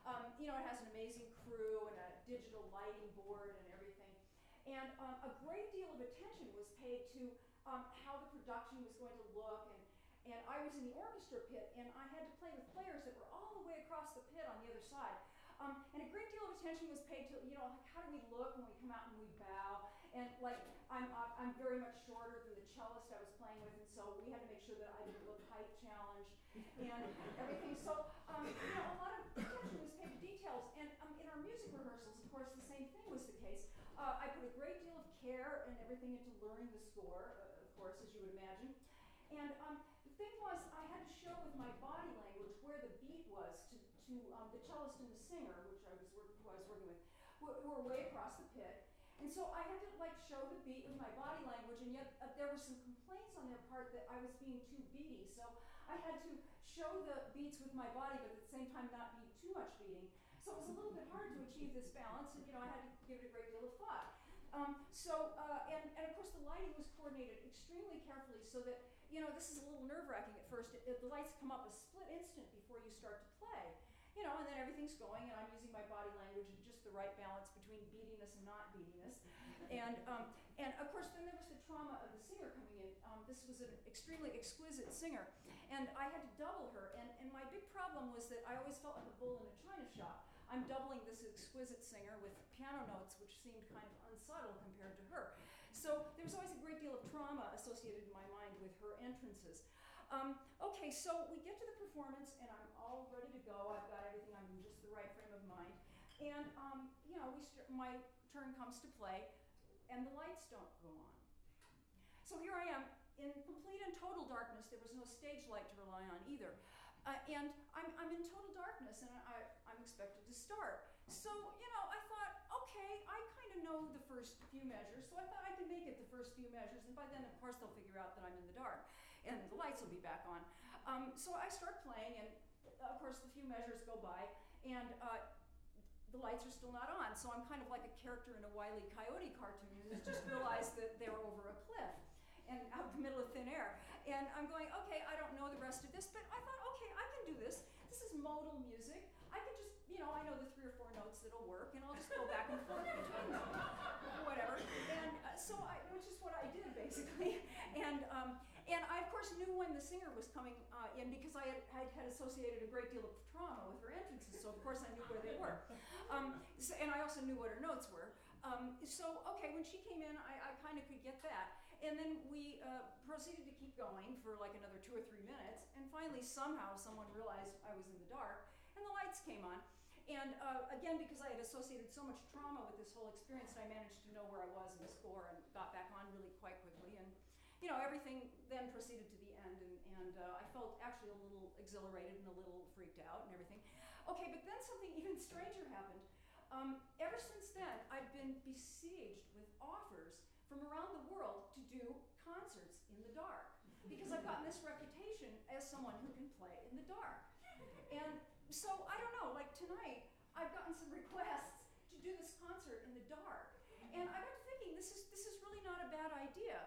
It has an amazing crew and a digital lighting board and everything. And a great deal of attention was paid to how the production was going to look. And I was in the orchestra pit, and I had to play with players that were all the way across the pit on the other side. And a great deal of attention was paid to, like how do we look when we come out and we bow? And like I'm very much shorter than the cellist I was playing with, and so we had to make sure that I didn't look height challenged and everything. So a lot of attention was paid to details. And in our music rehearsals, of course, the same thing was the case. I put a great deal of care and everything into learning the score, of course, as you would imagine. And the thing was, I had to show with my body language where the beat was to the cellist and the singer, who I was working with, who were way across the pit. And so I had to show the beat with my body language, and yet there were some complaints on their part that I was being too beaty. So I had to show the beats with my body, but at the same time not be too much beating. So it was a little bit hard to achieve this balance, and I had to give it a great deal of thought. And of course the lighting was coordinated extremely carefully so that, this is a little nerve-wracking at first. The lights come up a split instant before you start to play. And then everything's going, and I'm using my body language and just the right balance between beatiness and not beatiness. And of course, then there was the trauma of the singer coming in. This was an extremely exquisite singer, and I had to double her. And my big problem was that I always felt like a bull in a china shop. I'm doubling this exquisite singer with piano notes, which seemed kind of unsubtle compared to her. So there's always a great deal of trauma associated in my mind with her entrances. Okay, so we get to the performance, and I'm all ready to go. I've got everything. I'm in just the right frame of mind. And, my turn comes to play, and the lights don't go on. So here I am in complete and total darkness. There was no stage light to rely on either. And I'm in total darkness, and I'm expected to start. So, I thought, okay, I kind of know the first few measures, so I thought I can make it the first few measures, and by then, of course, they'll figure out that I'm in the dark, and the lights will be back on. So I start playing, and of course, the few measures go by, and the lights are still not on, so I'm kind of like a character in a Wile E. Coyote cartoon who's just realized that they're over a cliff and out in the middle of thin air. And I'm going, okay, I don't know the rest of this, but I thought, okay, I can do this. This is modal music. I can just, I know the 3 or 4 notes that'll work, and I'll just go back and forth between them, whatever. And which is what I did, basically. And I, of course, knew when the singer was coming in because I had associated a great deal of trauma with her entrances, so of course I knew where they were. And I also knew what her notes were. Okay, when she came in, I kind of could get that. And then we proceeded to keep going for like another 2 or 3 minutes, and finally, somehow, someone realized I was in the dark, and the lights came on. And again, because I had associated so much trauma with this whole experience, I managed to know where I was in the score and got back on really quite quickly. And everything then proceeded to the end, and I felt actually a little exhilarated and a little freaked out and everything. Okay, but then something even stranger happened. Ever since then, I've been besieged with offers from around the world to do concerts in the dark, because I've gotten this reputation as someone who can play in the dark. And so, I don't know, like tonight, I've gotten some requests to do this concert in the dark. And I got to thinking, this is really not a bad idea.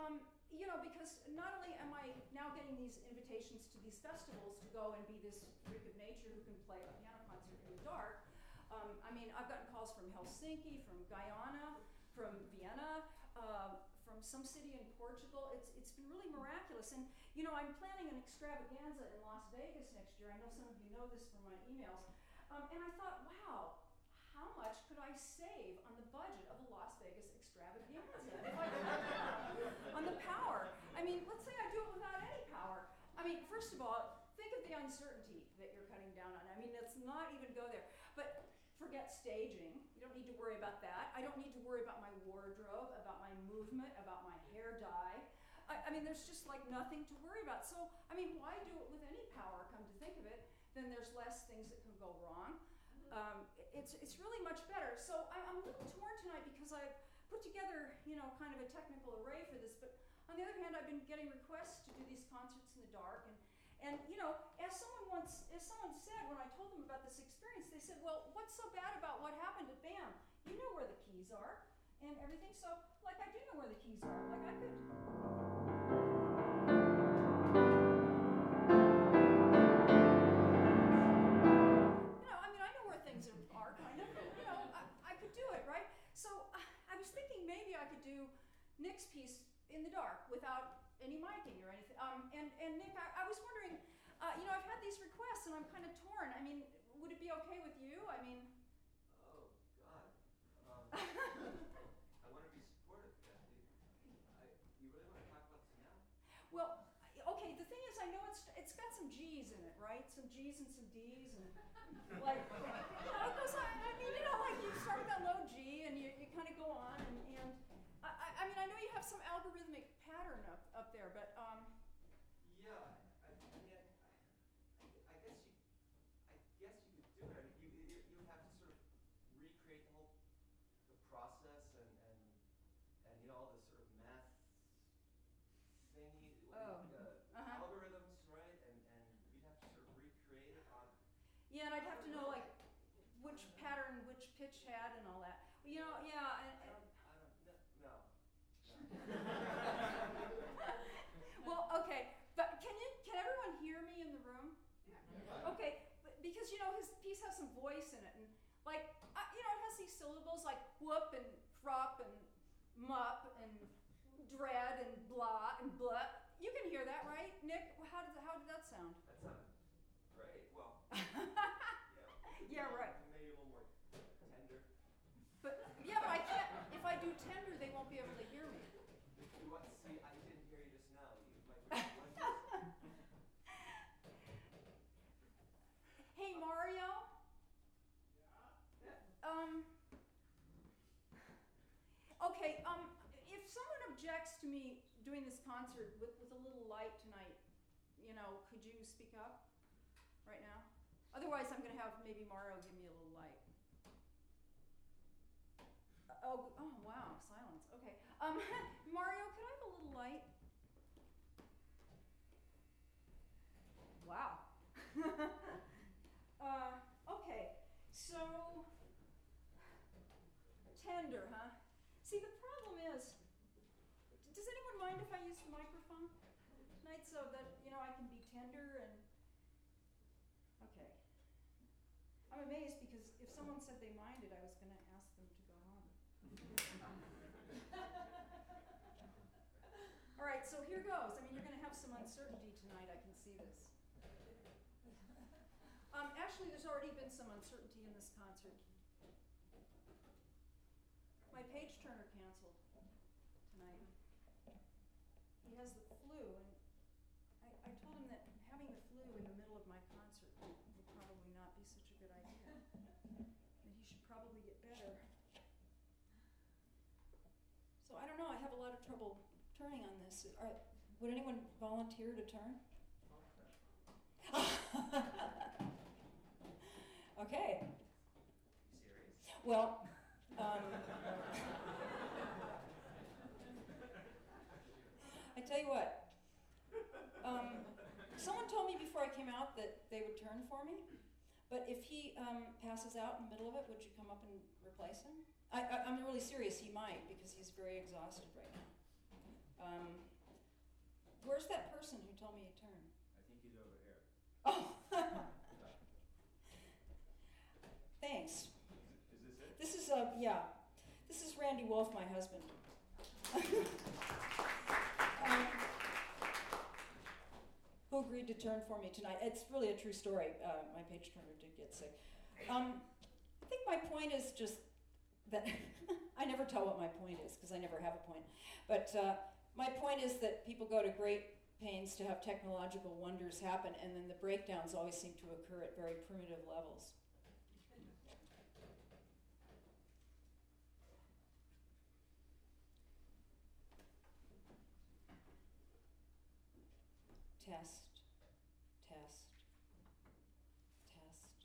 Because not only am I now getting these invitations to these festivals to go and be this freak of nature who can play a piano concert in the dark, I've gotten calls from Helsinki, from Guyana, from Vienna, from some city in Portugal. It's been really miraculous. And, I'm planning an extravaganza in Las Vegas next year. I know some of you know this from my emails. And I thought, wow, how much could I save on the budget of a Las Vegas extravaganza if I did that on the power? Let's say I do it without any power. First of all, think of the uncertainty that you're cutting down on. Let's not even go there. But forget staging. You don't need to worry about that. I don't need to worry about my wardrobe, about my movement, about my hair dye. There's just nothing to worry about. So, why do it with any power, come to think of it? Then there's less things that can go wrong. It's really much better. So I'm a little torn tonight because I've put together, kind of a technical array for this. But on the other hand, I've been getting requests to do these concerts in the dark. And as someone said when I told them about this experience, they said, well, what's so bad about what happened at BAM? You know where the keys are and everything. So, I do know where the keys are. I could... I know any miking or anything. And Nick, I was wondering, I've had these requests and I'm kind of torn. I mean, would it be okay with you? I mean. Oh God. I want to be supportive, Kathy. You really want to talk about this now? Well, okay. The thing is, I know it's got some G's in it, right? Some G's and some D's and like, it goes on. I mean, like you start with that low G and you kind of go on and I mean, I know you have some algorithmic pattern up there, but Yeah, I guess you could do it. I mean, you would have to sort of recreate the process and all the sort of math thingy, algorithms, right? And you'd have to sort of recreate it on. Yeah, and I'd have to know like which pattern which pitch had and all that. Well, yeah, No. Well, okay, but can everyone hear me in the room? Yeah. Okay, because his piece has some voice in it, and like it has these syllables like whoop and frup and mup and dread and blah and blah. You can hear that, right, Nick? How did that sound? That sounded great. Well, yeah, right. Maybe a little more tender. But I can't. If I do tender, they won't be able to hear me. See, I didn't hear you just now. You might be Hey, Mario. Okay. If someone objects to me doing this concert with a little light tonight, could you speak up right now? Otherwise, I'm going to have maybe Mario give me a little light. Oh, wow, silence. Okay. Mario, could I have a little light? Wow. Okay, so tender, huh? See, the problem is, does anyone mind if I use the microphone tonight so that, I can be tender and, okay. I'm amazed because if someone said they minded, I was going to ask them to go home. All right, so here goes. I mean, you're going to have some uncertainty tonight. I can see this. Actually, there's already been some uncertainty in this concert. My page turner canceled tonight. He has the flu, and I told him that having the flu in the middle of my concert would probably not be such a good idea. And he should probably get better. So I don't know, I have a lot of trouble turning on this. Would anyone volunteer to turn? Okay. You serious? Well, I tell you what. Someone told me before I came out that they would turn for me, but if he passes out in the middle of it, would you come up and replace him? I'm really serious. He might, because he's very exhausted right now. Where's that person who told me to turn? I think he's over here. Oh. Thanks. Is this it? This is This is Randy Wolf, my husband. Who agreed to turn for me tonight. It's really a true story. My page turner did get sick. I think my point is just that I never tell what my point is because I never have a point. But my point is that people go to great pains to have technological wonders happen, and then the breakdowns always seem to occur at very primitive levels. Test, test, test.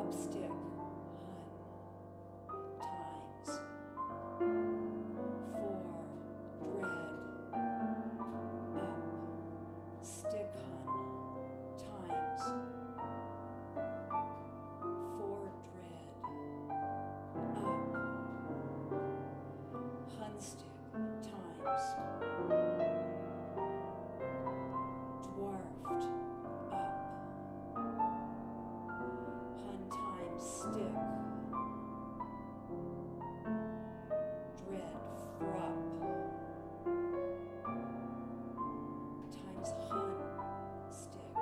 up stick, hun, times 4, dread, up, stick, hun, times 4, dread, up, hun, stick, times dwarfed, up, hun, times stick, dread, frup, times hun, stick,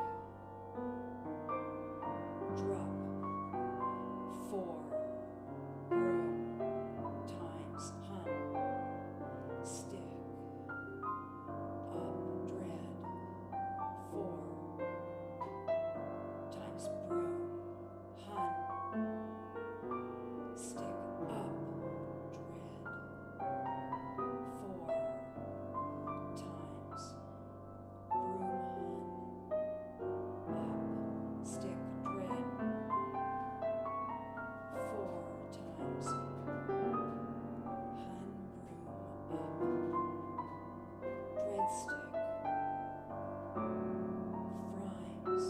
drup, 4, broom, times hun, stick, up, dread, 4, times broom, hun, stick, up, dread, 4, times broom, hun, up, stick, dread, 4, times hun, broom, up, dread, stick, frimes,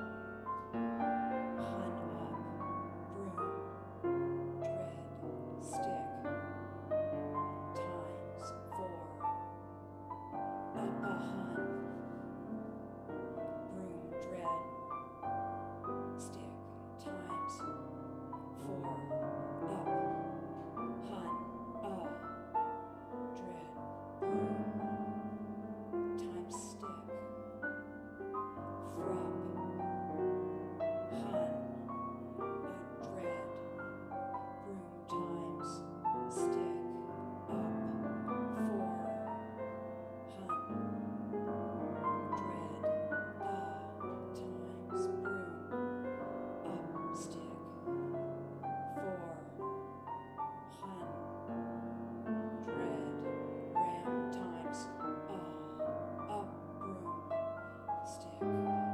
hun, up, broom, dread, stick, times 4, up, a hun, broom, dread, stick, times 4, up, hun, dread, broom, times stick, frup, hun, dread, broom, times stick, up, 4, hun, dread, times broom, up, stick, 4, hun, dread, ram, times up, broom, stick, 4,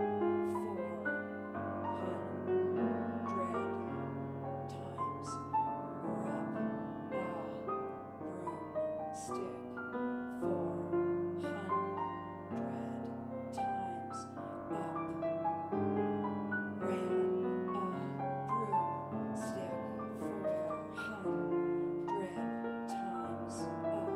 hun, dread, times rup, broom, stick, 4, hun, dread, times up, ram, broom, stick, 4, hun, dread, times up,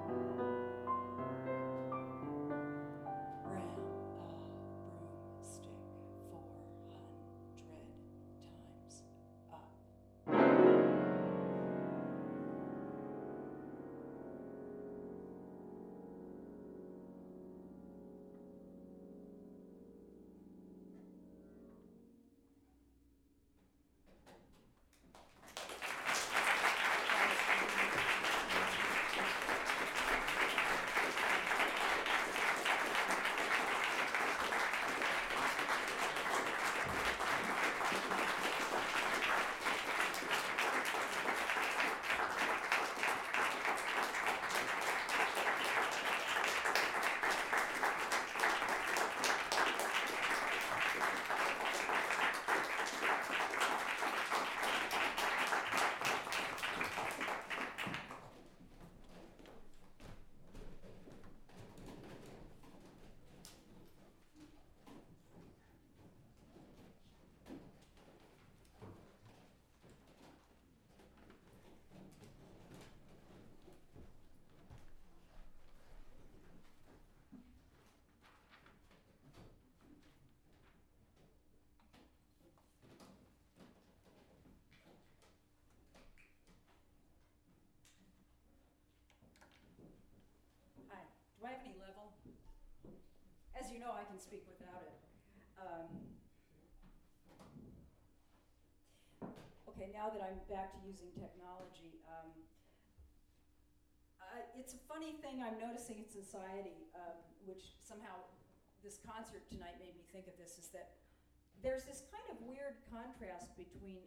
ram, broomstick, 400 times up. Hi. Do I have any level? As you know, I can speak without it. Okay, now that I'm back to using technology, it's a funny thing I'm noticing in society, which somehow this concert tonight made me think of this, is that there's this kind of weird contrast between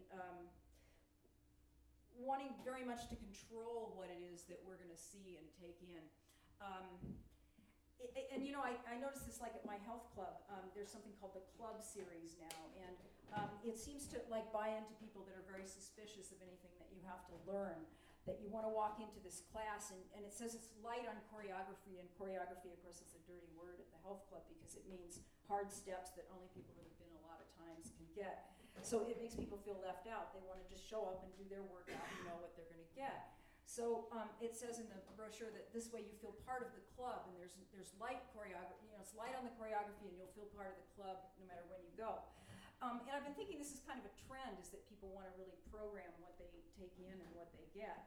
wanting very much to control what it is that we're going to see and take in. and you know, I noticed this like at my health club. There's something called the club series now, and it seems to like buy into people that are very suspicious of anything that you have to learn. That you want to walk into this class, and it says it's light on choreography, and choreography, of course, is a dirty word at the health club because it means hard steps that only people that have been a lot of times can get. So it makes people feel left out. They want to just show up and do their workout and know what they're going to get. So it says in the brochure that this way you feel part of the club, and there's light choreography. You know, it's light on the choreography, and you'll feel part of the club no matter when you go. And I've been thinking this is kind of a trend, is that people want to really program what they take in and what they get.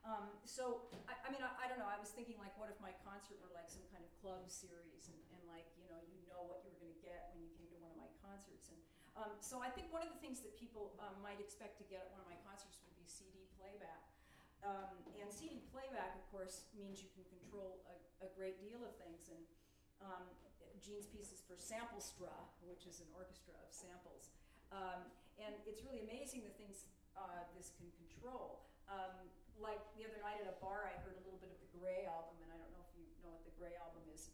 So, I mean, I don't know, I was thinking like, what if my concert were like some kind of club series, and like, you know what you were going to get when you came to one of my concerts. And so I think one of the things that people might expect to get at one of my concerts would be CD playback. And CD playback, of course, means you can control a great deal of things. And Gene's piece is for Samplestra, which is an orchestra of samples. And it's really amazing the things this can control. Like the other night at a bar, I heard a little bit of the Gray album, and I don't know if you know what the Gray album is.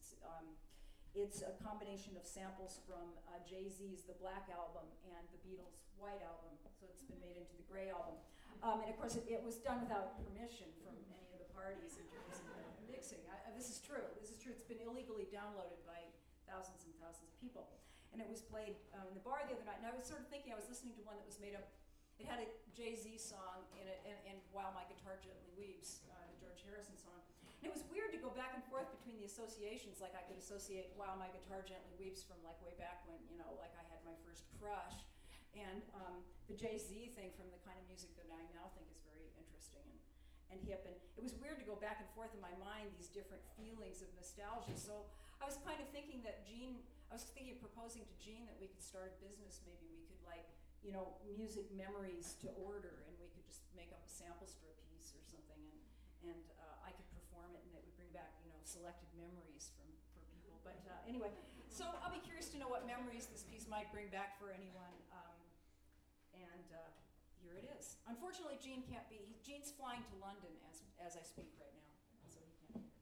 It's a combination of samples from Jay-Z's The Black Album and the Beatles' White Album, so it's been made into the Gray album. And of course, it was done without permission from any of the parties in terms of mixing. This is true. It's been illegally downloaded by thousands and thousands of people. And it was played in the bar the other night, and I was sort of thinking, I was listening to one that was made up. It had a Jay-Z song in it, and While My Guitar Gently Weeps, the George Harrison song. And it was weird to go back and forth between the associations. Like I could associate While My Guitar Gently Weeps from like way back when, like I had my first crush. And the Jay-Z thing from the kind of music that I now think is very interesting and hip. And it was weird to go back and forth in my mind, these different feelings of nostalgia. So I was kind of thinking that I was thinking of proposing to Gene that we could start a business. Maybe we could music memories to order, and we could just make up a Samplestra piece or something, and I could perform it, and it would bring back selected memories for people. But anyway, so I'll be curious to know what memories this piece might bring back for anyone. And here it is. Unfortunately, Gene can't be. Gene's flying to London as I speak right now, so he can't be here.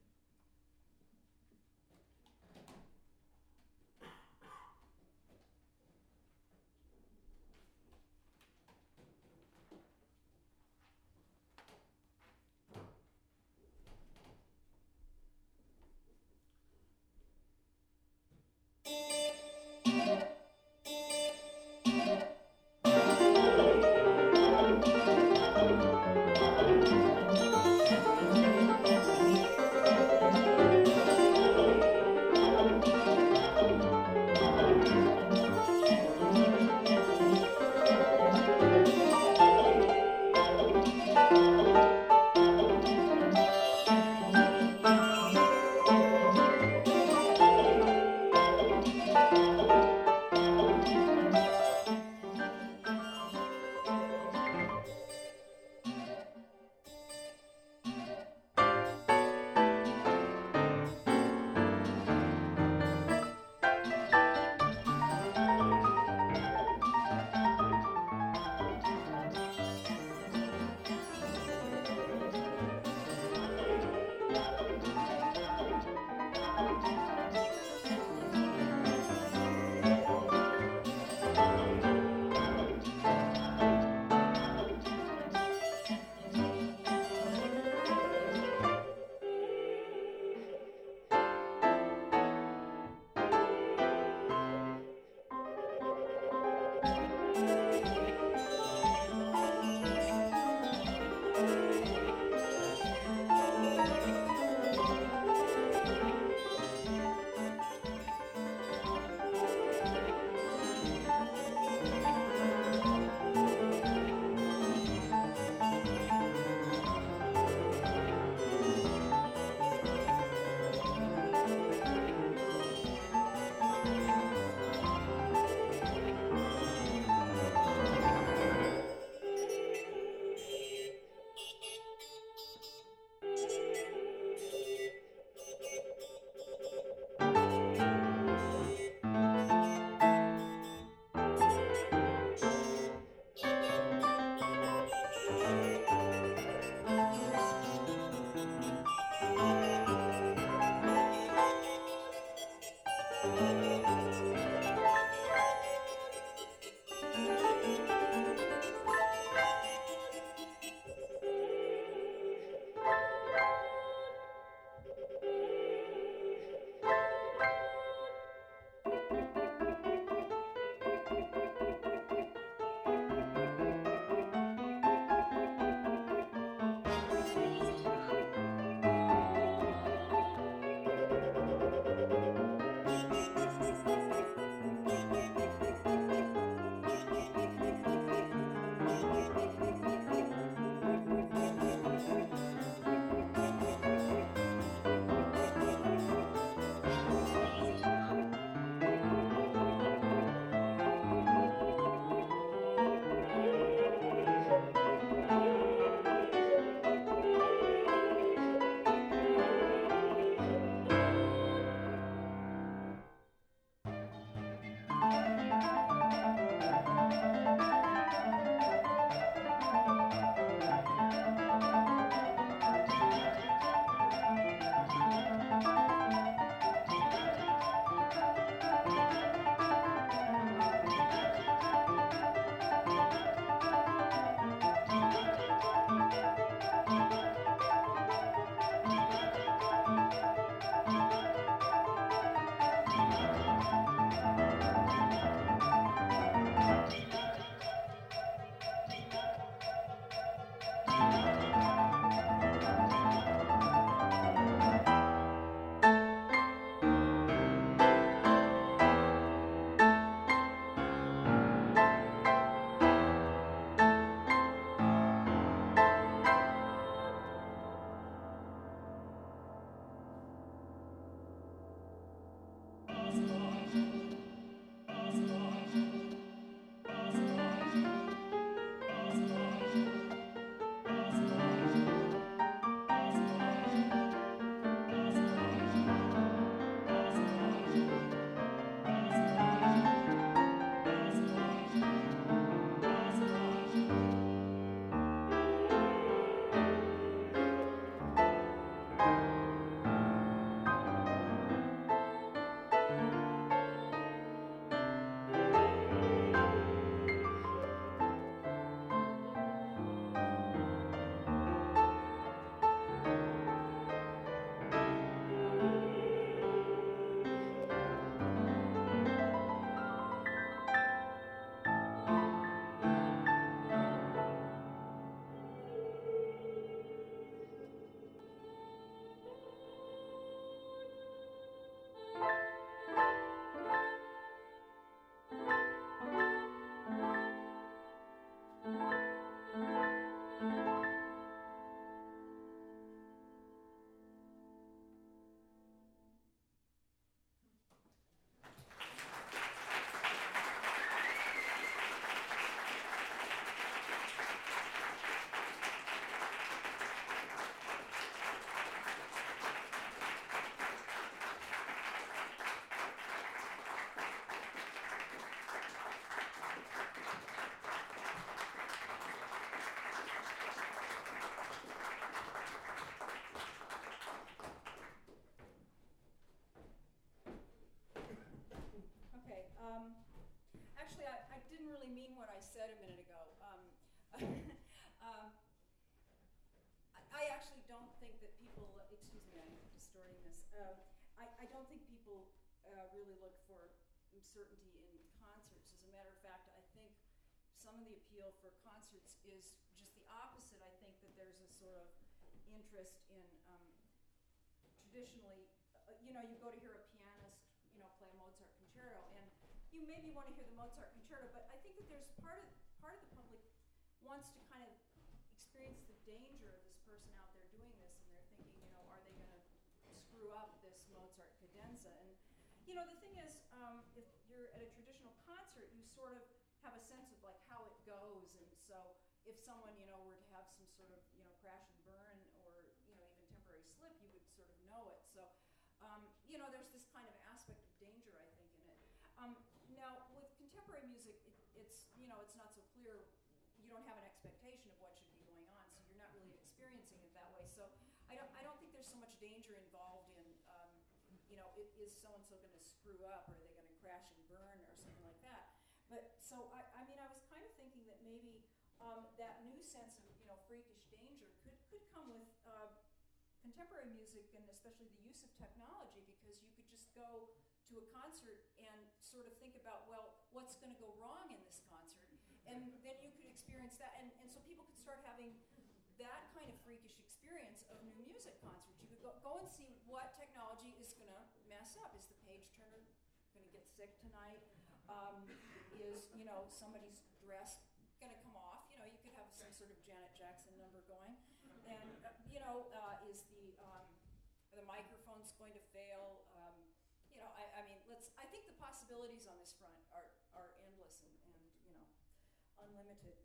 distorting this. I don't think people really look for certainty in concerts. As a matter of fact, I think some of the appeal for concerts is just the opposite. I think that there's a sort of interest in traditionally, you go to hear a pianist, play a Mozart concerto, and you maybe want to hear the Mozart concerto, but I think that there's part of the public wants to kind of experience the danger of this person out there doing this, and they're thinking, are they going to screw up this Mozart cadenza? And the thing is, if you're at a traditional concert, you sort of have a sense of like how it goes, and so if someone were to have some sort of crash and burn or even temporary slip, you would sort of know it. So there's this kind of aspect of danger, I think, in it. Now with contemporary music, it's it's not so clear. You don't have an expectation of what should be going on, so you're not really experiencing it that way. So I don't think there's so much danger involved in is so and so going to screw up, or are they going to crash and burn, or something like that. But so I was kind of thinking that maybe that new sense of freakish danger could come with contemporary music, and especially the use of technology, because you could just go to a concert and sort of think about, well, what's going to go wrong in this concert, and then you could experience that, and so people could start having that kind of freakish experience of new music concerts. You could go and see what technology is going to mess up. Is the page turner going to get sick tonight? Is somebody's dress going to come off? You could have some sort of Janet Jackson number going, and is the microphone's going to fail? I mean, I think the possibilities on this front are endless and unlimited.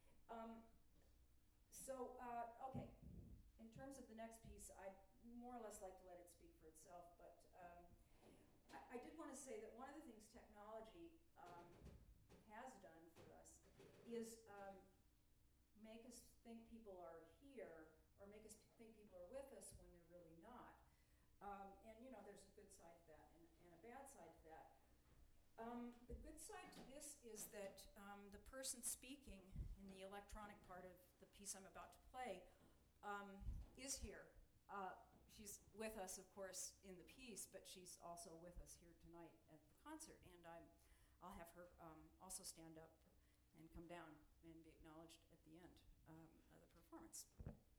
Okay. In terms of the next piece, I'd more or less like to let it speak for itself, but I did want to say that one of the things technology has done for us is make us think people are here, or make us think people are with us when they're really not. And there's a good side to that and a bad side to that. The good side to this is that the person speaking in the electronic part of the piece I'm about to play is here. She's with us, of course, in the piece, but she's also with us here tonight at the concert, and I'll have her also stand up and come down and be acknowledged at the end of the performance.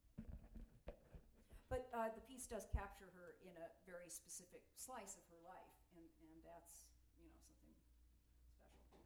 But the piece does capture her in a very specific slice of her life, and that's something special.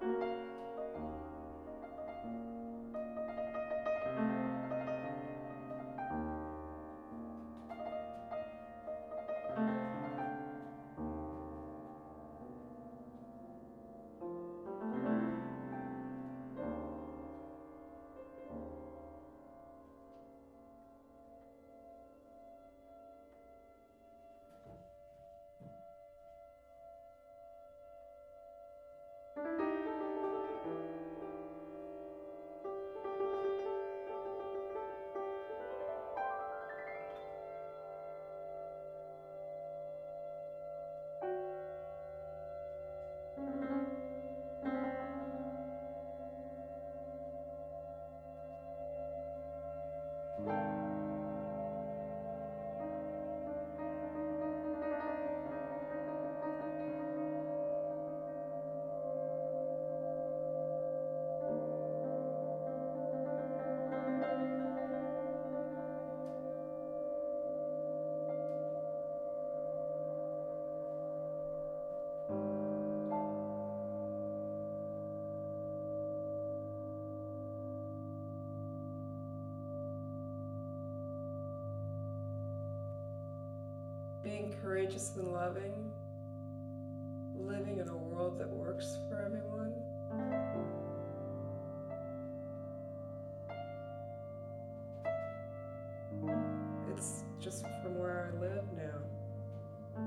Being courageous and loving, living in a world that works for everyone. It's just from where I live now.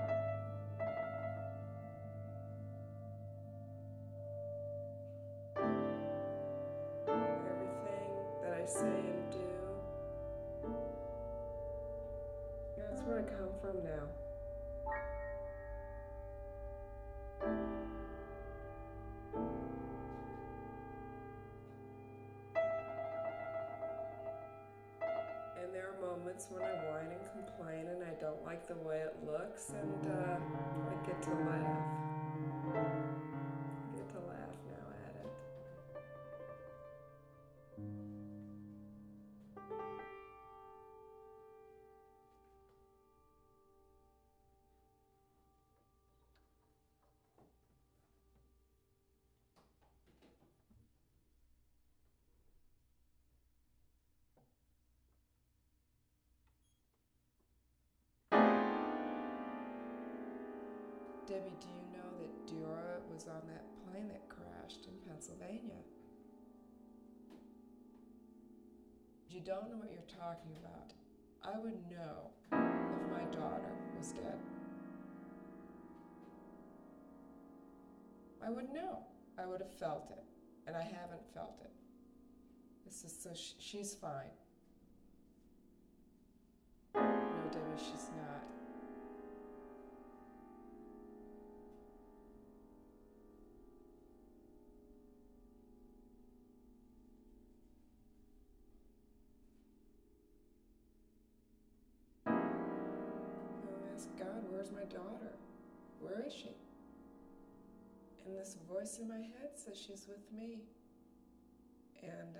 Everything that I say and do, that's where I come from now. And there are moments when I whine and complain and I don't like the way it looks, and I get to laugh. I get to laugh now at it. Debbie, do you know that Dura was on that plane that crashed in Pennsylvania? You don't know what you're talking about. I would know if my daughter was dead. I would know. I would have felt it, and I haven't felt it. This is so she's fine. No, Debbie, she's not. God, where's my daughter? Where is she? And this voice in my head says she's with me. And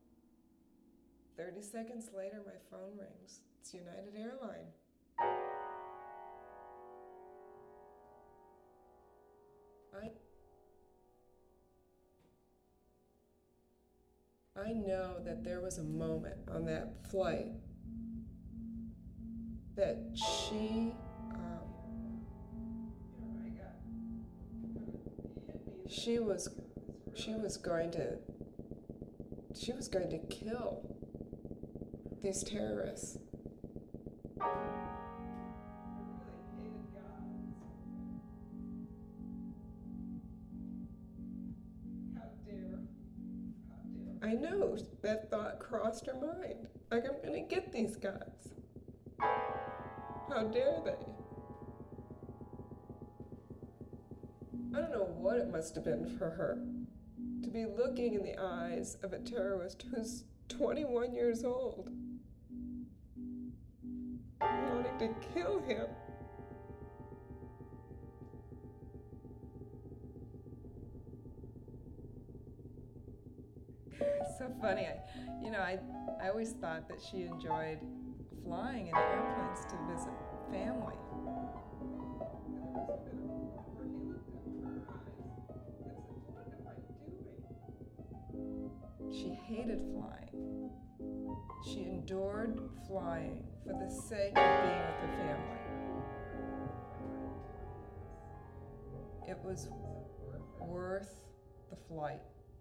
30 seconds later, my phone rings. It's United Airlines. I know that there was a moment on that flight that she was going to kill these terrorists. I know that thought crossed her mind. Like, I'm gonna get these guys. How dare they? I don't know what it must have been for her to be looking in the eyes of a terrorist who's 21 years old, wanting to kill him. It's so funny. I always thought that she enjoyed flying in airplanes to visit family. hated flying. She endured flying for the sake of being with her family. It was worth the flight.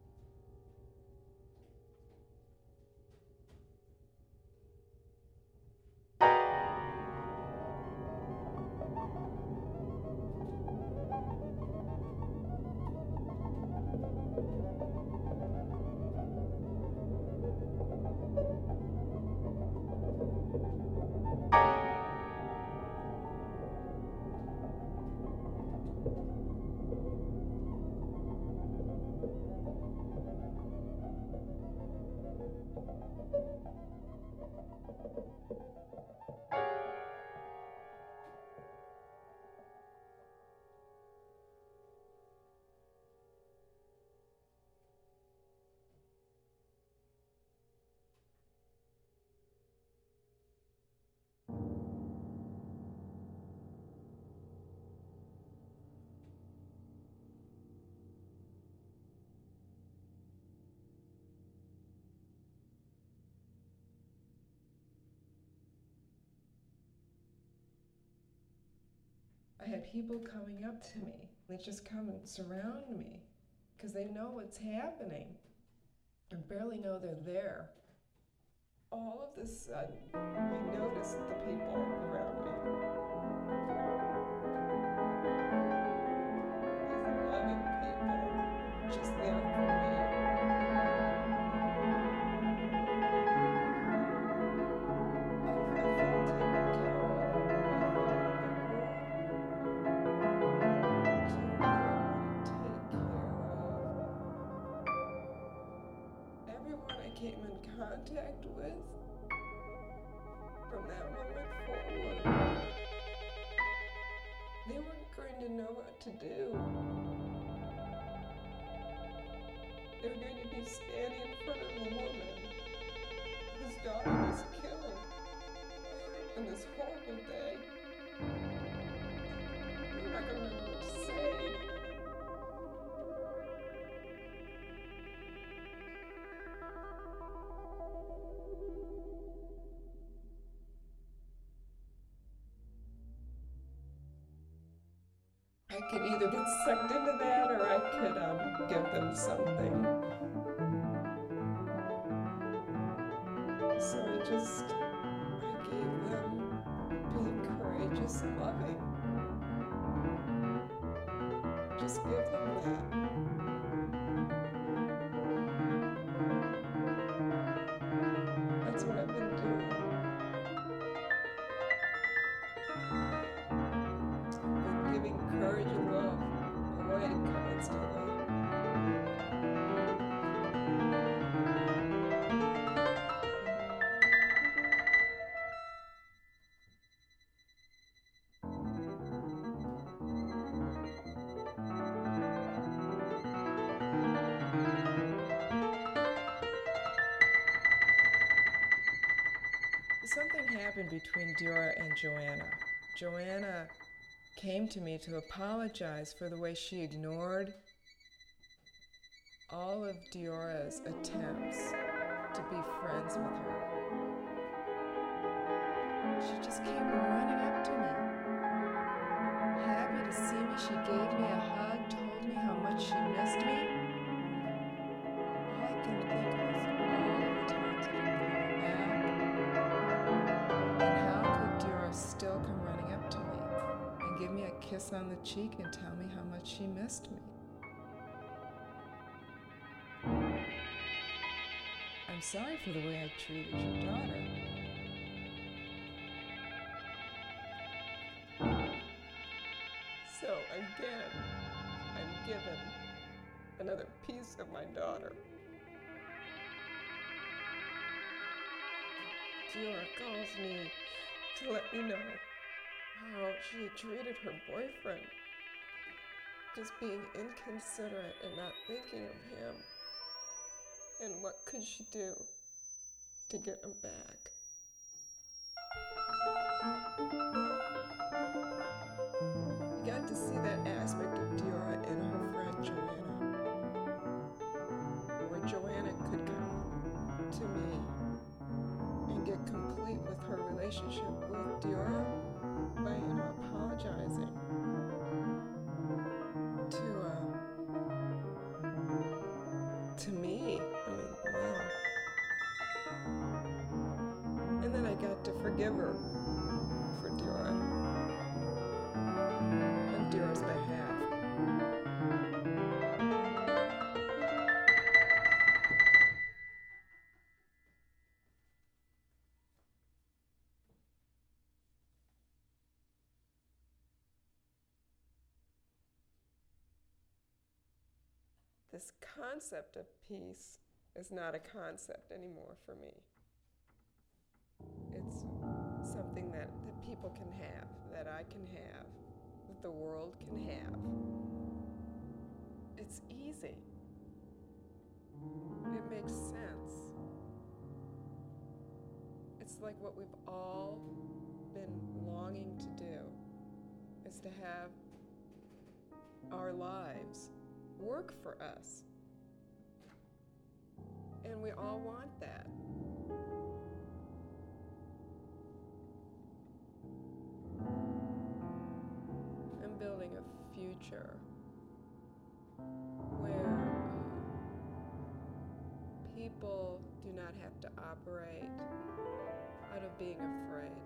I had people coming up to me. They just come and surround me because they know what's happening and barely know they're there. All of a sudden, I noticed the people around me. These loving people just there for me. Came in contact with from that moment forward. They weren't going to know what to do. They were going to be standing in front of a woman whose daughter was killed on this horrible day. They're not going to know what to say. I could either get sucked into that or I could give them something. So I gave them being courageous and loving. Just give them that. That's what I've been doing. Giving courage and love away constantly. Something happened between Deorra and Joanna. Joanna came to me to apologize for the way she ignored all of Deorra's attempts to be friends with her. She just came running up to me, happy to see me. She gave me a hug, told me how much she missed me. All I can think of is all the times I didn't call her back. And how could Deorra still come running up to me and give me a kiss on the cheek and tell me how much she missed me? I'm sorry for the way I treated your daughter. So again, I'm given another piece of my daughter. Deorra calls me to let me know how she had treated her boyfriend, just being inconsiderate and not thinking of him. And what could she do to get him back? You got to see that aspect of Deorra in her friend Joanna, where Joanna could come relationship with Diora by, apologizing to me. I mean, wow. And then I got to forgive her for Diora on Diora's behalf. This concept of peace is not a concept anymore for me. It's something that people can have, that I can have, that the world can have. It's easy. It makes sense. It's like what we've all been longing to do, is to have our lives work for us. And we all want that. I'm building a future where people do not have to operate out of being afraid.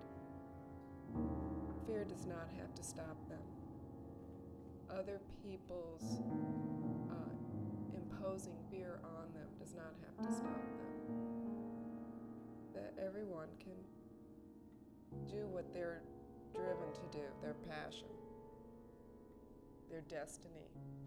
Fear does not have to stop them. Other people's imposing fear on them does not have to stop them. That everyone can do what they're driven to do, their passion, their destiny.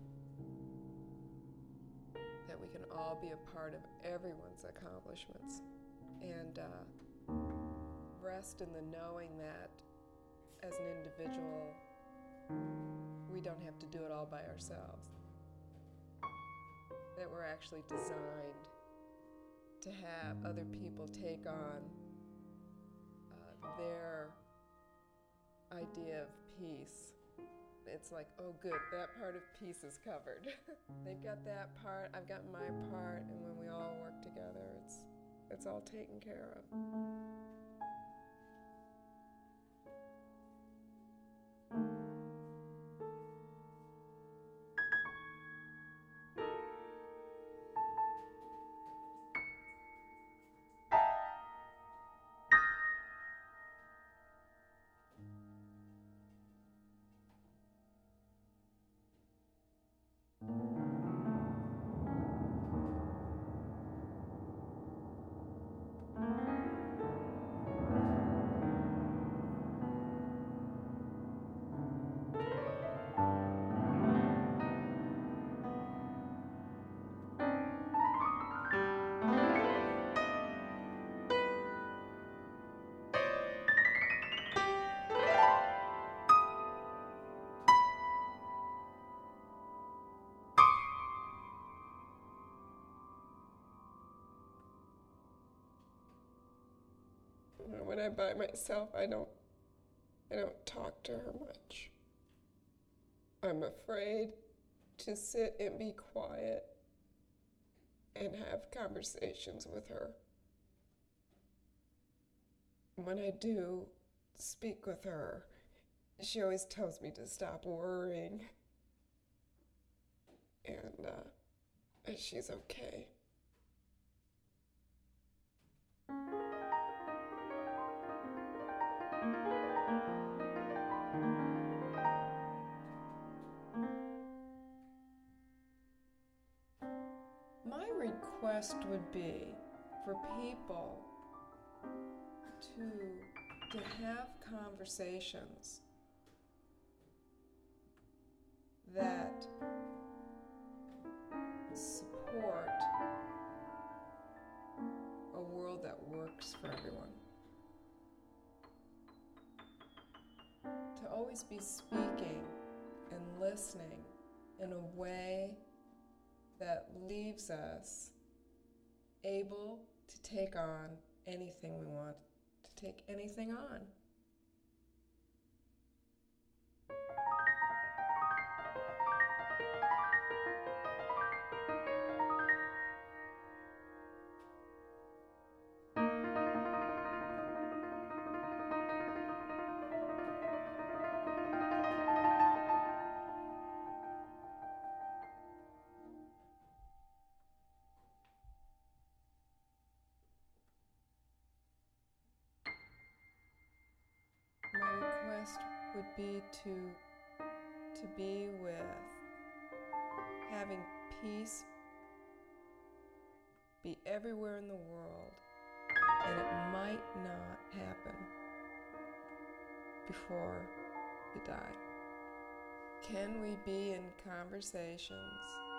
That we can all be a part of everyone's accomplishments. And rest in the knowing that as an individual, we don't have to do it all by ourselves. That we're actually designed to have other people take on their idea of peace. It's like, oh good, that part of peace is covered. They've got that part, I've got my part, and when we all work together, it's all taken care of. When I'm by myself, I don't talk to her much. I'm afraid to sit and be quiet and have conversations with her. When I do speak with her, she always tells me to stop worrying. And she's okay. My request would be for people to have conversations that support a world that works for everyone. To always be speaking and listening in a way that leaves us able to take on anything we want to take anything on. would be to be with, having peace be everywhere in the world, and it might not happen before you die. Can we be in conversations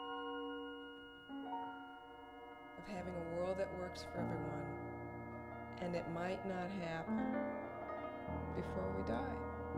of having a world that works for everyone, and it might not happen before we die?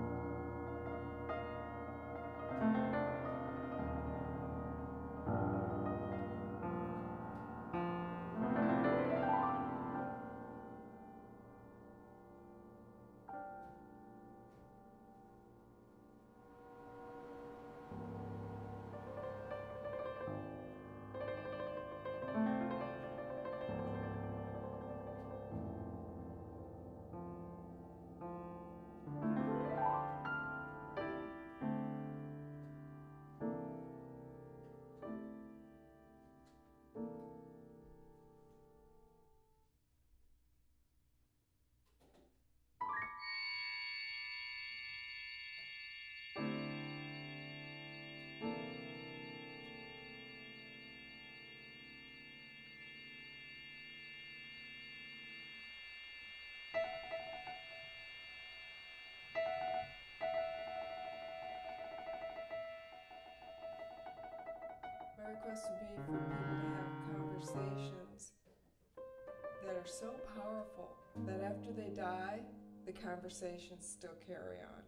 My request would be for people to have conversations that are so powerful that after they die, the conversations still carry on.